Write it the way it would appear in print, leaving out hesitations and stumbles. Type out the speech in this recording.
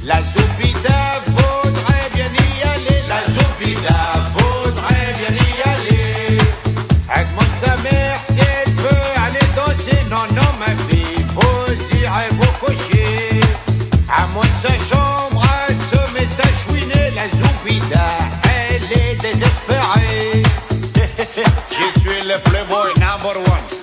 La Zoupida faudrait bien y aller. La Zoupida faudrait bien y aller. Elle demande sa mère si elle peut aller danser. Non, non, ma fille, vous irez vous coucher. À moins de sa chambre, elle se met à chouiner. La Zoupida, elle est désespérée. Je suis le playboy number one.